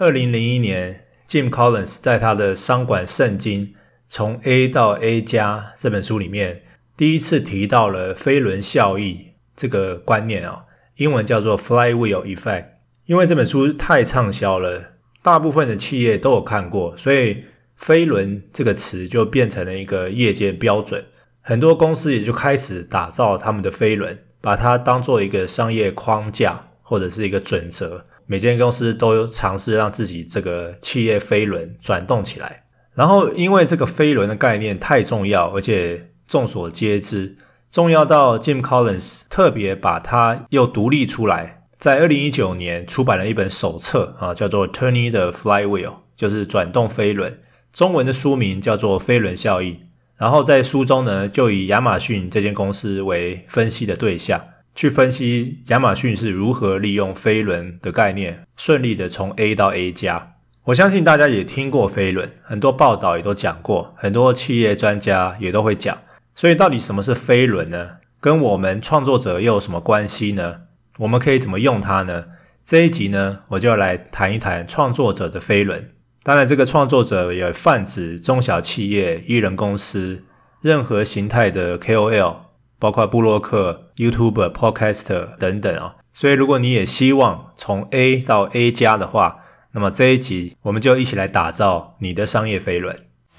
2001年 Jim Collins 在他的商管圣经从 A 到 A 加这本书里面第一次提到了飞轮效益这个观念英文叫做 Flywheel Effect。 因为这本书太畅销了，大部分的企业都有看过，所以飞轮这个词就变成了一个业界标准，很多公司也就开始打造他们的飞轮，把它当作一个商业框架或者是一个准则，每间公司都尝试让自己这个企业飞轮转动起来。然后因为这个飞轮的概念太重要，而且众所皆知，重要到 Jim Collins 特别把它又独立出来，在2019年出版了一本手册叫做 Turning the Flywheel， 就是转动飞轮，中文的书名叫做飞轮效益。然后在书中呢，就以亚马逊这间公司为分析的对象，去分析亚马逊是如何利用飞轮的概念顺利的从 A 到 A 加。我相信大家也听过飞轮，很多报道也都讲过，很多企业专家也都会讲。所以到底什么是飞轮呢？跟我们创作者又有什么关系呢？我们可以怎么用它呢？这一集呢，我就来谈一谈创作者的飞轮。当然这个创作者也泛指中小企业、艺人公司，任何形态的 KOL， 包括部落客、YouTuber、Podcaster 等等所以如果你也希望从 A 到 A 加的话，那么这一集我们就一起来打造你的商业飞轮。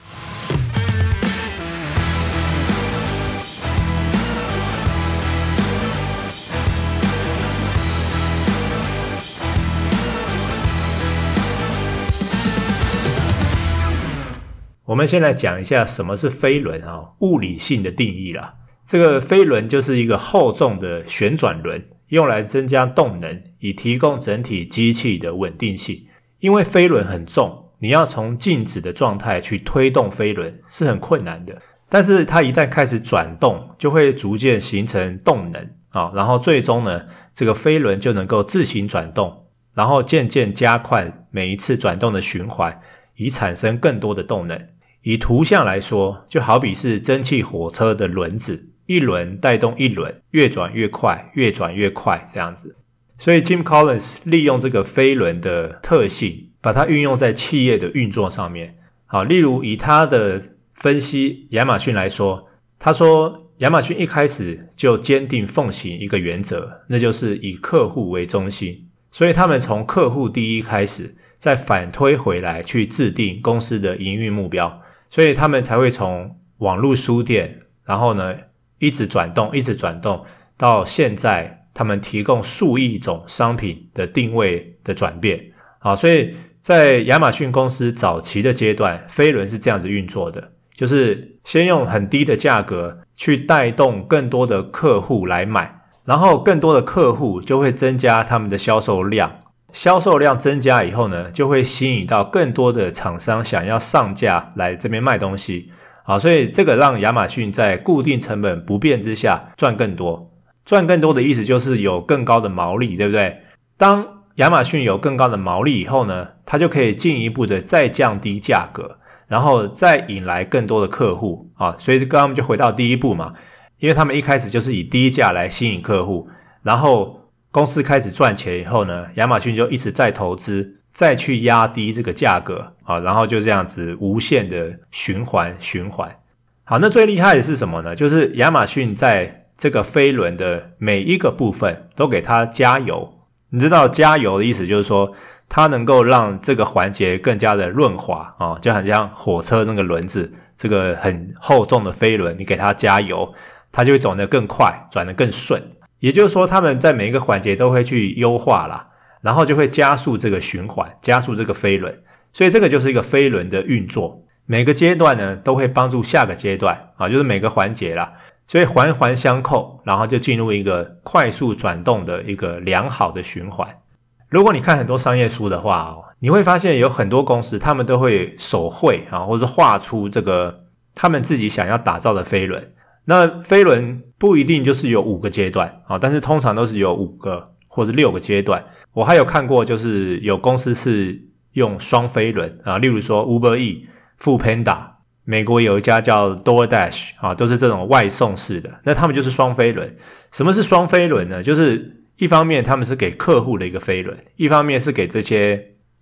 我们先来讲一下什么是飞轮物理性的定义啦。这个飞轮就是一个厚重的旋转轮，用来增加动能，以提供整体机器的稳定性。因为飞轮很重，你要从静止的状态去推动飞轮是很困难的，但是它一旦开始转动，就会逐渐形成动能然后最终呢，这个飞轮就能够自行转动，然后渐渐加快每一次转动的循环，以产生更多的动能。以图像来说，就好比是蒸汽火车的轮子，一轮带动一轮，越转越快，越转越快这样子。所以 Jim Collins 利用这个飞轮的特性，把它运用在企业的运作上面。例如以他的分析亚马逊来说，他说亚马逊一开始就坚定奉行一个原则，那就是以客户为中心。所以他们从客户第一开始，再反推回来去制定公司的营运目标，所以他们才会从网络书店，然后呢一直转动到现在他们提供数亿种商品的定位的转变。所以在亚马逊公司早期的阶段，飞轮是这样子运作的，就是先用很低的价格去带动更多的客户来买，然后更多的客户就会增加他们的销售量，销售量增加以后呢，就会吸引到更多的厂商想要上架来这边卖东西所以这个让亚马逊在固定成本不变之下赚更多。赚更多的意思就是有更高的毛利，对不对？当亚马逊有更高的毛利以后呢，它就可以进一步的再降低价格，然后再引来更多的客户所以刚刚我们就回到第一步嘛，因为他们一开始就是以低价来吸引客户，然后公司开始赚钱以后呢，亚马逊就一直在投资，再去压低这个价格然后就这样子无限的循环。好，那最厉害的是什么呢？就是亚马逊在这个飞轮的每一个部分都给它加油。你知道加油的意思就是说，它能够让这个环节更加的润滑就很像火车那个轮子，这个很厚重的飞轮，你给它加油，它就会转得更快，转得更顺。也就是说他们在每一个环节都会去优化啦，然后就会加速这个循环，加速这个飞轮。所以这个就是一个飞轮的运作，每个阶段呢都会帮助下个阶段就是每个环节啦，所以环环相扣，然后就进入一个快速转动的一个良好的循环。如果你看很多商业书的话你会发现有很多公司他们都会手绘或者画出这个他们自己想要打造的飞轮。那飞轮不一定就是有5个阶段但是通常都是有5个或者6个阶段。我还有看过就是有公司是用双飞轮例如说 Uber Eats、Foodpanda， 美国有一家叫 DoorDash 都是这种外送式的，那他们就是双飞轮。什么是双飞轮呢？就是一方面他们是给客户的一个飞轮，一方面是给这些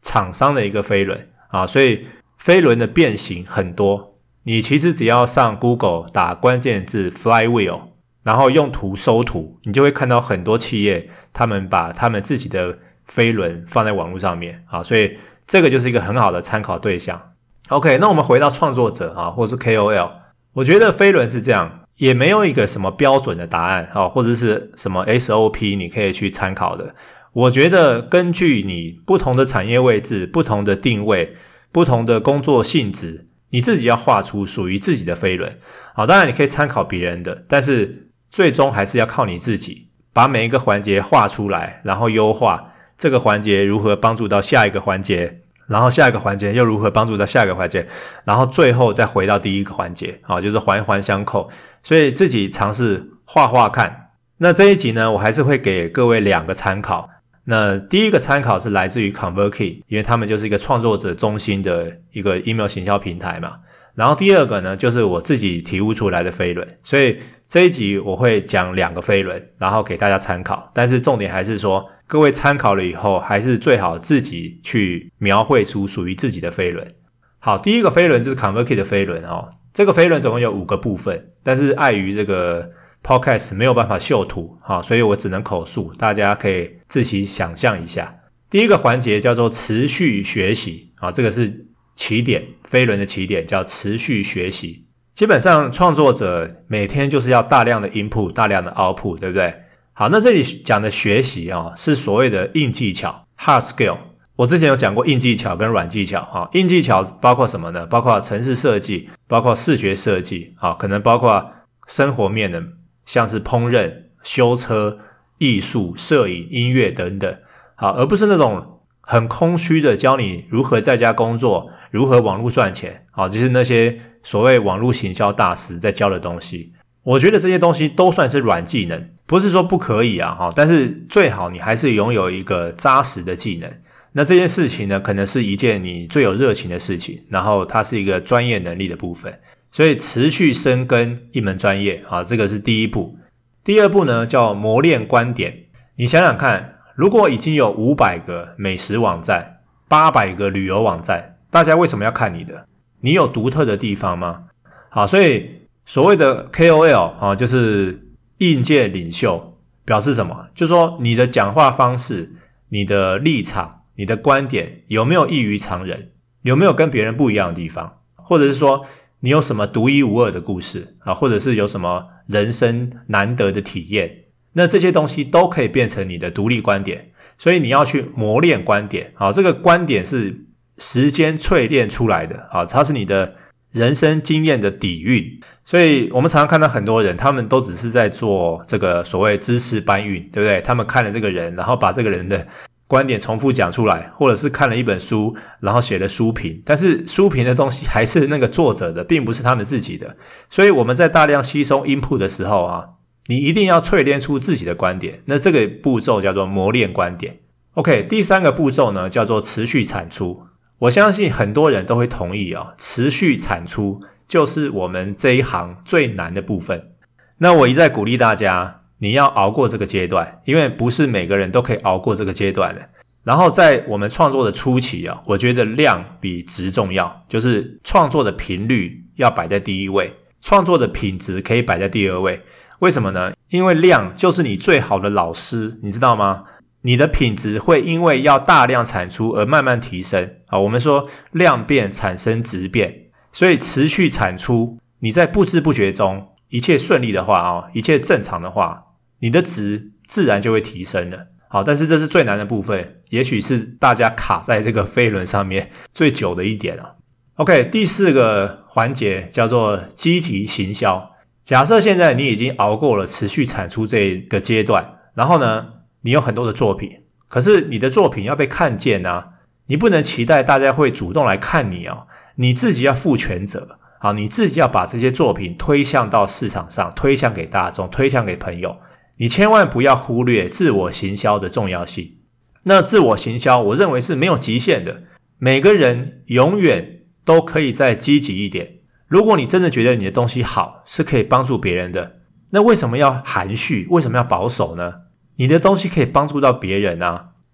厂商的一个飞轮啊，所以飞轮的变形很多。你其实只要上 Google 打关键字 Flywheel， 然后用图搜图，你就会看到很多企业他们把他们自己的飞轮放在网络上面啊，所以这个就是一个很好的参考对象。OK， 那我们回到创作者啊，或是 KOL， 我觉得飞轮是这样，也没有一个什么标准的答案啊，或者是什么 SOP 你可以去参考的。我觉得根据你不同的产业位置、不同的定位、不同的工作性质，你自己要画出属于自己的飞轮。好，当然你可以参考别人的，但是最终还是要靠你自己，把每一个环节画出来，然后优化这个环节如何帮助到下一个环节，然后下一个环节又如何帮助到下一个环节，然后最后再回到第一个环节，就是环环相扣。所以自己尝试画画看。那这一集呢，我还是会给各位2个参考。那第一个参考是来自于 ConvertKit， 因为他们就是一个创作者中心的一个 email 行销平台嘛。然后第二个呢，就是我自己体悟出来的飞轮。所以这一集我会讲2个飞轮，然后给大家参考。但是重点还是说，各位参考了以后，还是最好自己去描绘出属于自己的飞轮。好，第一个飞轮就是 ConvertKit 的飞轮这个飞轮总共有5个部分，但是碍于这个 Podcast 没有办法秀图所以我只能口述，大家可以自己想象一下。第一个环节叫做持续学习这个是起点，飞轮的起点叫持续学习。基本上创作者每天就是要大量的 input 大量的 output， 对不对？好，那这里讲的学习是所谓的硬技巧 hard skill。我之前有讲过硬技巧跟软技巧硬技巧包括什么呢？包括程式设计，包括视觉设计可能包括生活面的，像是烹饪、修车、艺术、摄影、音乐等等而不是那种很空虚的教你如何在家工作，如何网络赚钱就是那些所谓网络行销大师在教的东西。我觉得这些东西都算是软技能，不是说不可以但是最好你还是拥有一个扎实的技能。那这件事情呢，可能是一件你最有热情的事情，然后它是一个专业能力的部分，所以持续深耕一门专业这个是第一步。第二步呢，叫磨练观点。你想想看，如果已经有500个美食网站，800个旅游网站，大家为什么要看你的？你有独特的地方吗？好，所以所谓的 KOL 就是业界领袖，表示什么？就是说你的讲话方式、你的立场、你的观点有没有异于常人，有没有跟别人不一样的地方，或者是说你有什么独一无二的故事或者是有什么人生难得的体验，那这些东西都可以变成你的独立观点。所以你要去磨练观点这个观点是时间淬炼出来的它是你的人生经验的底蕴。所以我们常常看到很多人，他们都只是在做这个所谓知识搬运，对不对？他们看了这个人，然后把这个人的观点重复讲出来，或者是看了一本书，然后写了书评，但是书评的东西还是那个作者的，并不是他们自己的。所以我们在大量吸收 input 的时候你一定要淬炼出自己的观点，那这个步骤叫做磨练观点。OK， 第3个步骤呢，叫做持续产出。我相信很多人都会同意持续产出就是我们这一行最难的部分。那我一再鼓励大家，你要熬过这个阶段，因为不是每个人都可以熬过这个阶段的。然后在我们创作的初期我觉得量比质重要，就是创作的频率要摆在第一位，创作的品质可以摆在第2位。为什么呢？因为量就是你最好的老师，你知道吗？你的品质会因为要大量产出而慢慢提升我们说量变产生质变，所以持续产出，你在不知不觉中一切顺利的话一切正常的话，你的值自然就会提升了但是这是最难的部分，也许是大家卡在这个飞轮上面最久的一点OK， 第4个环节叫做积极行销。假设现在你已经熬过了持续产出这个阶段，然后呢你有很多的作品，可是你的作品要被看见你不能期待大家会主动来看你你自己要负全责你自己要把这些作品推向到市场上，推向给大众，推向给朋友。你千万不要忽略自我行销的重要性。那自我行销我认为是没有极限的，每个人永远都可以再积极一点。如果你真的觉得你的东西好，是可以帮助别人的，那为什么要含蓄？为什么要保守呢？你的东西可以帮助到别人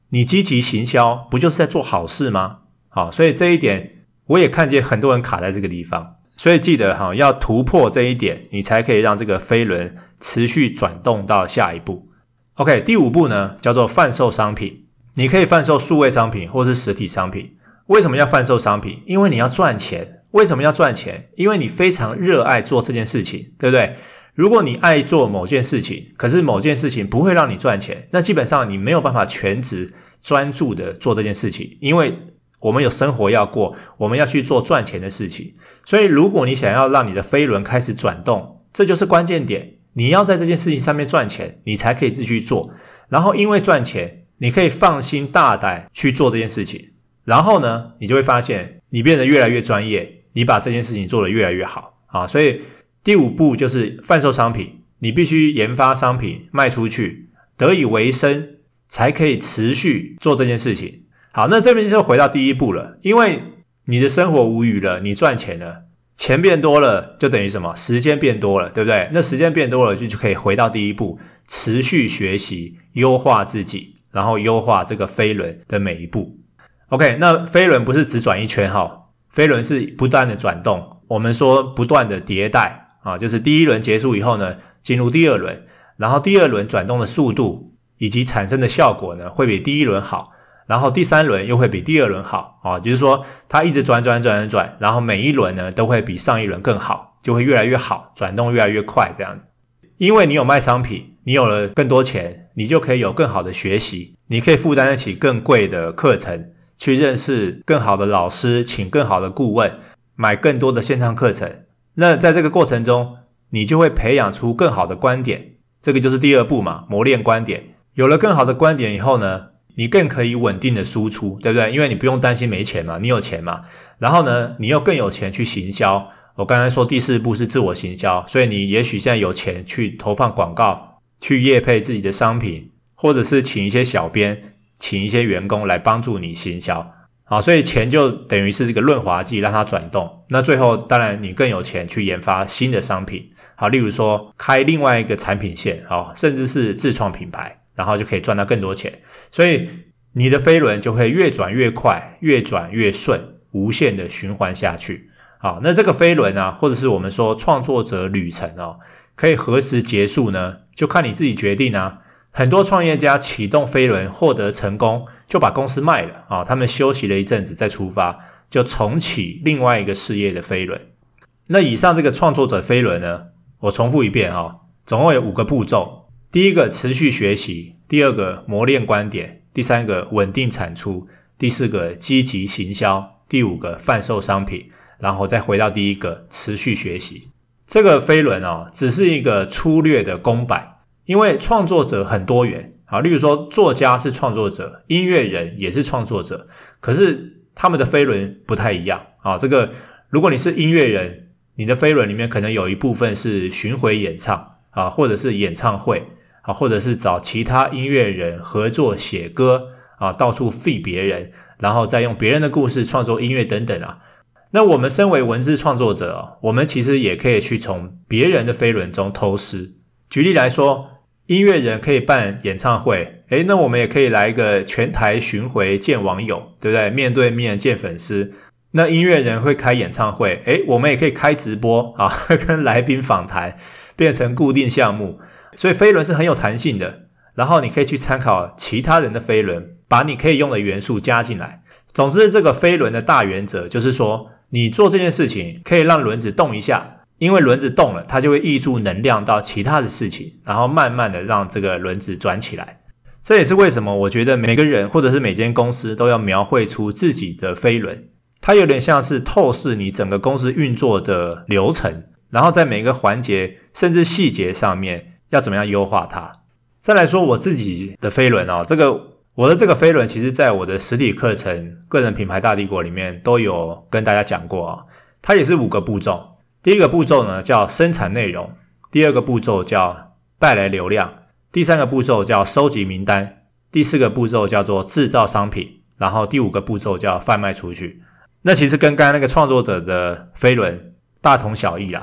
你积极行销不就是在做好事吗？好，所以这一点我也看见很多人卡在这个地方，所以记得要突破这一点，你才可以让这个飞轮持续转动到下一步。OK， 第5步呢叫做贩售商品。你可以贩售数位商品或是实体商品。为什么要贩售商品？因为你要赚钱。为什么要赚钱？因为你非常热爱做这件事情，对不对？如果你爱做某件事情，可是某件事情不会让你赚钱，那基本上你没有办法全职专注的做这件事情，因为我们有生活要过，我们要去做赚钱的事情。所以如果你想要让你的飞轮开始转动，这就是关键点，你要在这件事情上面赚钱，你才可以继续做。然后因为赚钱，你可以放心大胆去做这件事情。然后呢，你就会发现你变得越来越专业，你把这件事情做得越来越好啊。所以第5步就是贩售商品，你必须研发商品卖出去，得以为生，才可以持续做这件事情。好，那这边就回到第1步了，因为你的生活无虞了，你赚钱了，钱变多了，就等于什么？时间变多了，对不对？那时间变多了，就可以回到第1步，持续学习，优化自己，然后优化这个飞轮的每一步。OK， 那飞轮不是只转一圈飞轮是不断的转动，我们说不断的迭代就是第1轮结束以后呢，进入第2轮，然后第2轮转动的速度以及产生的效果呢，会比第1轮好，然后第3轮又会比第2轮好就是说它一直转，然后每一轮呢都会比上一轮更好，就会越来越好，转动越来越快这样子。因为你有卖商品，你有了更多钱，你就可以有更好的学习，你可以负担得起更贵的课程，去认识更好的老师，请更好的顾问，买更多的线上课程。那在这个过程中，你就会培养出更好的观点，这个就是第2步嘛，磨练观点。有了更好的观点以后呢，你更可以稳定的输出，对不对？因为你不用担心没钱嘛，你有钱嘛。然后呢，你又更有钱去行销。我刚才说第4步是自我行销，所以你也许现在有钱去投放广告，去业配自己的商品，或者是请一些小编，请一些员工来帮助你行销。好，所以钱就等于是这个润滑剂，让它转动。那最后当然你更有钱去研发新的商品，好，例如说开另外一个产品线，好，甚至是自创品牌，然后就可以赚到更多钱。所以你的飞轮就会越转越快，越转越顺，无限的循环下去。好，那这个飞轮或者是我们说创作者旅程可以何时结束呢？就看你自己决定很多创业家启动飞轮获得成功，就把公司卖了他们休息了一阵子再出发，就重启另外一个事业的飞轮。那以上这个创作者飞轮呢，我重复一遍总共有5个步骤。第1个持续学习，第2个磨练观点，第3个稳定产出，第4个积极行销，第5个贩售商品，然后再回到第1个持续学习。这个飞轮只是一个粗略的公版，因为创作者很多元例如说作家是创作者，音乐人也是创作者，可是他们的飞轮不太一样这个如果你是音乐人，你的飞轮里面可能有一部分是巡回演唱或者是演唱会或者是找其他音乐人合作写歌到处 feed 别人，然后再用别人的故事创作音乐等等那我们身为文字创作者我们其实也可以去从别人的飞轮中偷师。举例来说，音乐人可以办演唱会，那我们也可以来一个全台巡回见网友，对不对？面对面见粉丝。那音乐人会开演唱会，我们也可以开直播跟来宾访谈，变成固定项目。所以飞轮是很有弹性的，然后你可以去参考其他人的飞轮，把你可以用的元素加进来。总之这个飞轮的大原则就是说，你做这件事情可以让轮子动一下，因为轮子动了，它就会挹注能量到其他的事情，然后慢慢的让这个轮子转起来。这也是为什么我觉得每个人或者是每间公司都要描绘出自己的飞轮，它有点像是透视你整个公司运作的流程，然后在每个环节甚至细节上面要怎么样优化它。再来说我自己的飞轮我的这个飞轮其实在我的实体课程个人品牌大帝国里面都有跟大家讲过它也是5个步骤。第1个步骤呢叫生产内容，第2个步骤叫带来流量，第3个步骤叫收集名单，第4个步骤叫做制造商品，然后第5个步骤叫贩卖出去。那其实跟刚才那个创作者的飞轮大同小异啦，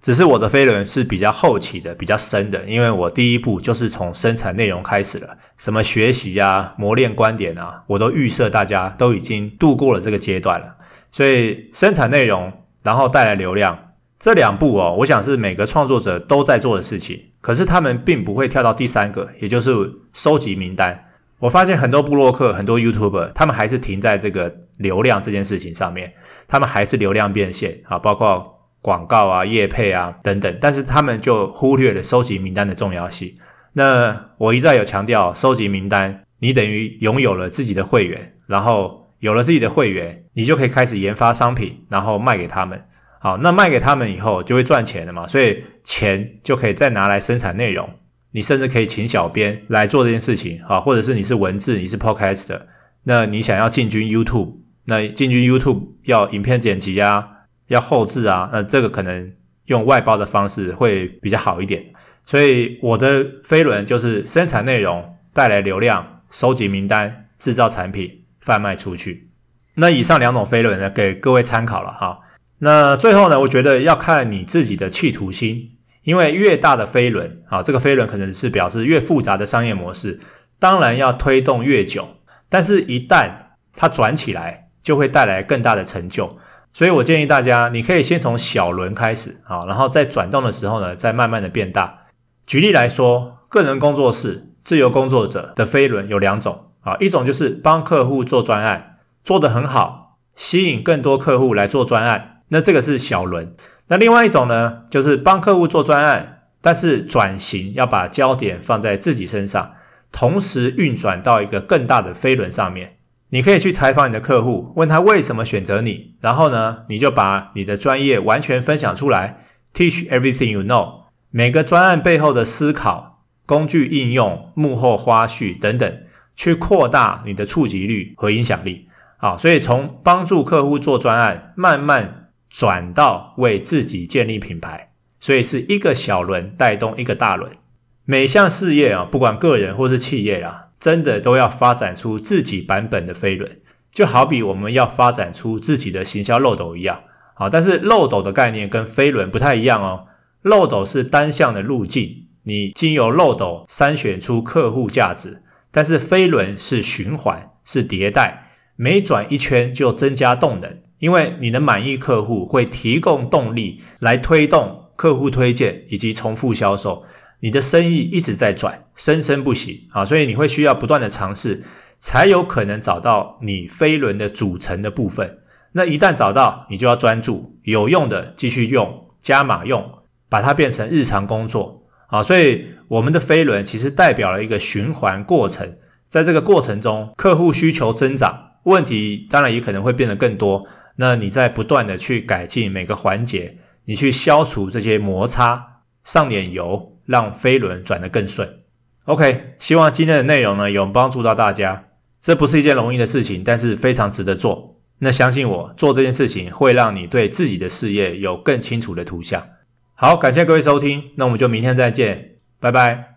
只是我的飞轮是比较后期的，比较深的，因为我第一步就是从生产内容开始了，什么学习啊、磨练观点啊，我都预设大家都已经度过了这个阶段了。所以生产内容，然后带来流量，这两步我想是每个创作者都在做的事情，可是他们并不会跳到第三个，也就是收集名单。我发现很多部落客、很多 YouTuber 他们还是停在这个流量这件事情上面，他们还是流量变现啊，包括广告啊、业配啊等等，但是他们就忽略了收集名单的重要性。那我一再有强调，收集名单，你等于拥有了自己的会员，然后有了自己的会员，你就可以开始研发商品，然后卖给他们。好，那卖给他们以后就会赚钱了嘛，所以钱就可以再拿来生产内容。你甚至可以请小编来做这件事情，或者是你是文字，你是 podcast， 那你想要进军 YouTube， 那进军 YouTube 要影片剪辑啊，要后制啊，那这个可能用外包的方式会比较好一点。所以我的飞轮就是生产内容，带来流量，收集名单，制造产品，贩卖出去。那以上两种飞轮呢，给各位参考了哈。那最后呢，我觉得要看你自己的企图心。因为越大的飞轮，这个飞轮可能是表示越复杂的商业模式，当然要推动越久，但是一旦它转起来，就会带来更大的成就。所以我建议大家，你可以先从小轮开始，然后在转动的时候呢，再慢慢的变大。举例来说，个人工作室、自由工作者的飞轮有两种，一种就是帮客户做专案，做得很好，吸引更多客户来做专案，那这个是小轮。那另外一种呢，就是帮客户做专案，但是转型要把焦点放在自己身上，同时运转到一个更大的飞轮上面。你可以去采访你的客户，问他为什么选择你，然后呢，你就把你的专业完全分享出来 ，teach everything you know， 每个专案背后的思考、工具应用、幕后花絮等等，去扩大你的触及率和影响力。好，所以从帮助客户做专案，慢慢转到为自己建立品牌，所以是一个小轮带动一个大轮。每项事业不管个人或是企业真的都要发展出自己版本的飞轮，就好比我们要发展出自己的行销漏斗一样。但是漏斗的概念跟飞轮不太一样漏斗是单向的路径，你经由漏斗筛选出客户价值，但是飞轮是循环，是迭代，每转一圈就增加动能。因为你的满意客户会提供动力来推动客户推荐以及重复销售，你的生意一直在转，生生不息所以你会需要不断的尝试，才有可能找到你飞轮的组成的部分。那一旦找到，你就要专注，有用的继续用，加码用，把它变成日常工作所以我们的飞轮其实代表了一个循环过程，在这个过程中，客户需求增长，问题当然也可能会变得更多，那你在不断的去改进每个环节，你去消除这些摩擦，上点油，让飞轮转得更顺。OK， 希望今天的内容呢有帮助到大家。这不是一件容易的事情，但是非常值得做。那相信我，做这件事情会让你对自己的事业有更清楚的图像。好，感谢各位收听，那我们就明天再见，拜拜。